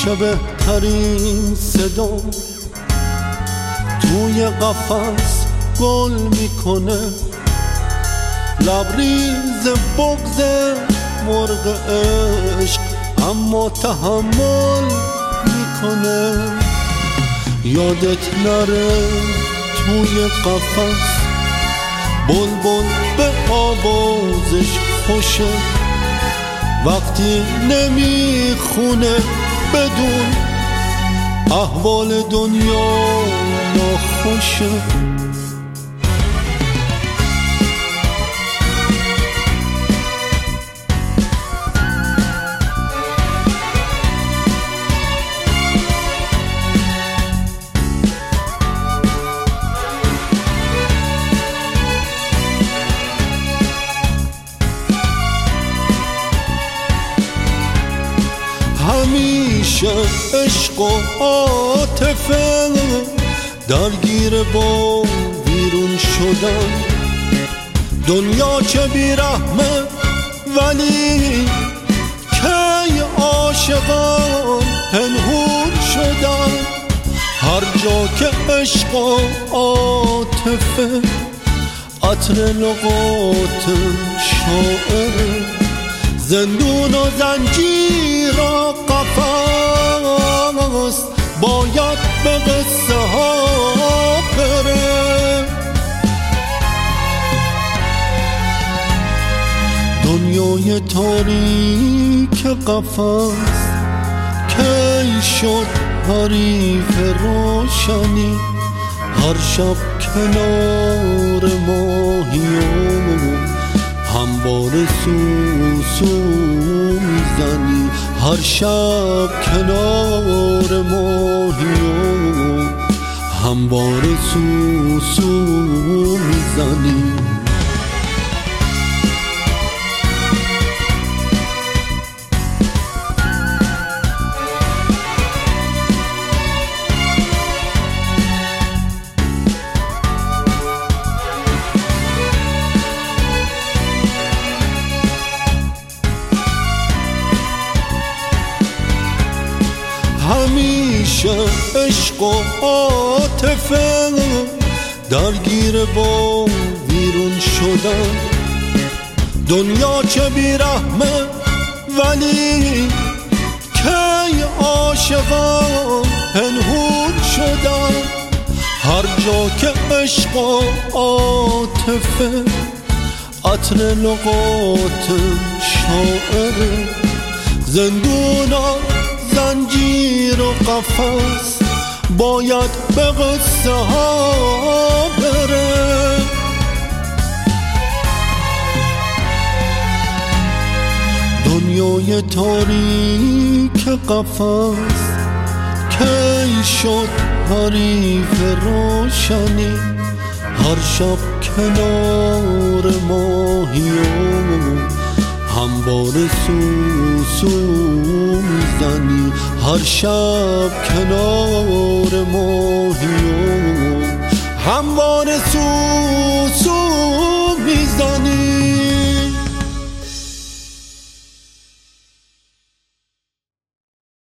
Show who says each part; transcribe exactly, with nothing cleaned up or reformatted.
Speaker 1: همیشه بهترین صدا توی قفس گل میکنه، لبریز بغض مرغ عشق اما تحمل میکنه. یادت نره توی قفس بلبل به آوازش خوشه، وقتی نمیخونه بدون احوال دنیا ناخوشه. همیشه عشق و عاطفه درگیر با بیرون شدن، دنیا چه بیرحمه ولی کی عاشقان پنهون شدن. هر جا که عشق و عاطفه عطر لغات شاعره، زندون و زنجیر و قفس باید به قصه ها بره. دنیای تاریک قفس کی شد حریف روشنی، هر شب کنار ماهیان هموار سوسو میزنی، هر شب کنار ماهیان هموار سوسو میزنی. همیشه عشق و عاطفه درگیر با بیرون شدن، دنیا چه بیرحمه ولی کی عاشقان پنهون شدن. هر جا که عشق و عاطفه عطر لغات شاعره، زندونا زنجیر و قفس باید به قصه ها بره. دنیای تاریک قفس کی شد حریف روشنی، هر شب کنار ماهیان هموار سوسو میزنی، هر شب کنار ماهیان هموار سوسو